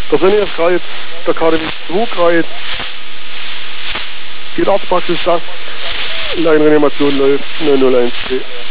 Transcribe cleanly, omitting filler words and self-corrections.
Der Sonne ist gerade jetzt, der KDW 2 gerade, die Arztpraxis sagt, in der Reanimation läuft 901.